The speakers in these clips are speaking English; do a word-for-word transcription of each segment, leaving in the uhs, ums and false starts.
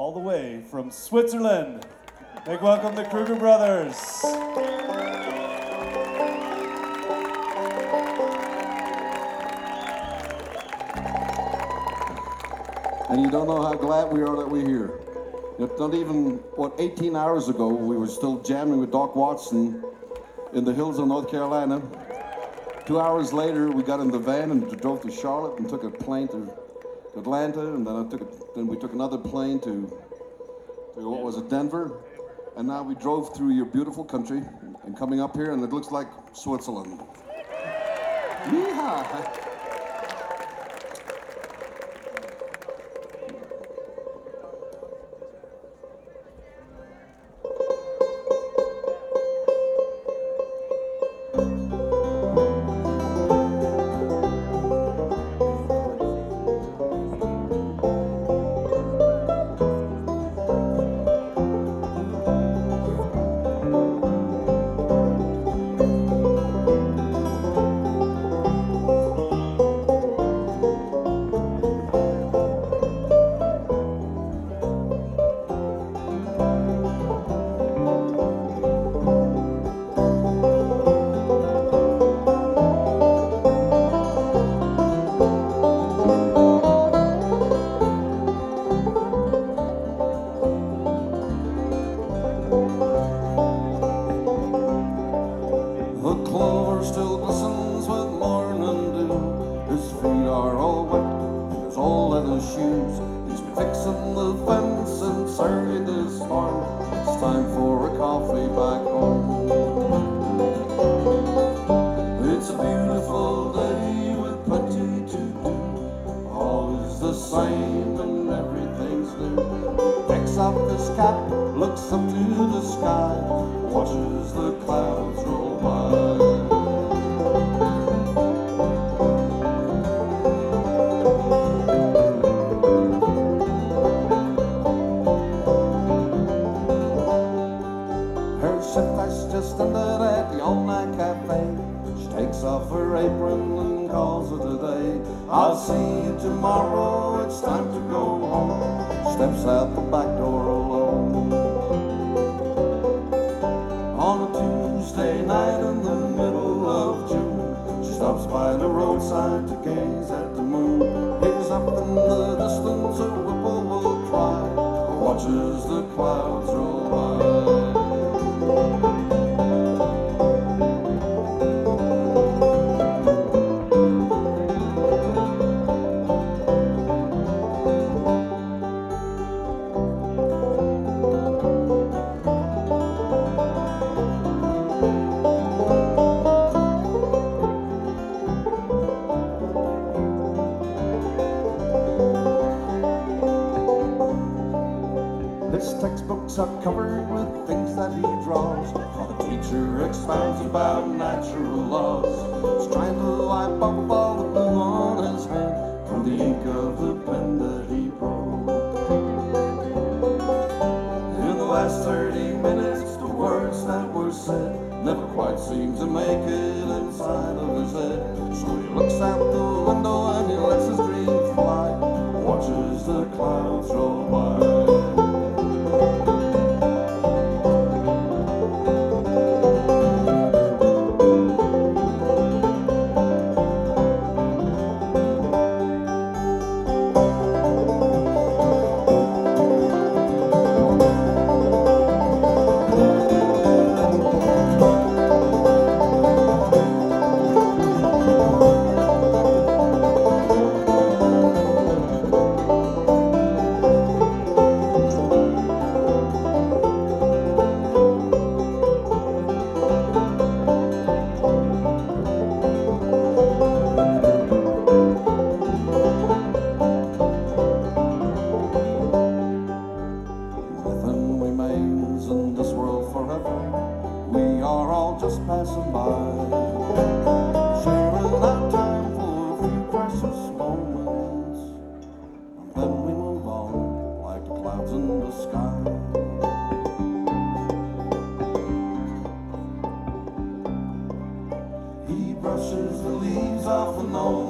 all the way from Switzerland. Big welcome to Kruger Brothers. And you don't know how glad we are that we're here. It's not even, what, eighteen hours ago, we were still jamming with Doc Watson in the hills of North Carolina. Two hours later, we got in the van and drove to Charlotte and took a plane to Atlanta, and then I took a, then we took another plane to, to what was it, Denver, and now we drove through your beautiful country and coming up here, and it looks like Switzerland. Yeehaw!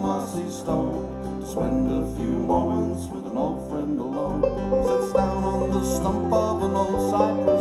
Spend a few moments with an old friend alone. Sits down on the the stump of an old cypress